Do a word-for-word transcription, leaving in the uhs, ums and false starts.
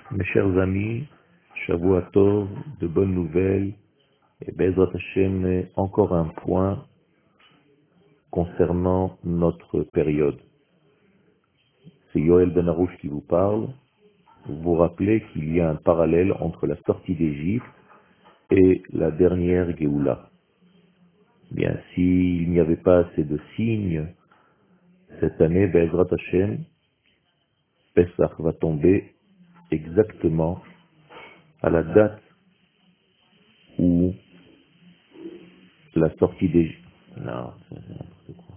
Mes chers amis, Shavua Tov, de bonnes nouvelles, et Bezrat Hashem, encore un point concernant notre période. C'est Yoel Ben Arouche qui vous parle. Vous vous rappelez qu'il y a un parallèle entre la sortie d'Égypte et la dernière Géoula. Bien, s'il n'y avait pas assez de signes, cette année, Bezrat Hashem, Pesach va tomber exactement à la date où la sortie d'Égypte. Non, c'est n'importe quoi.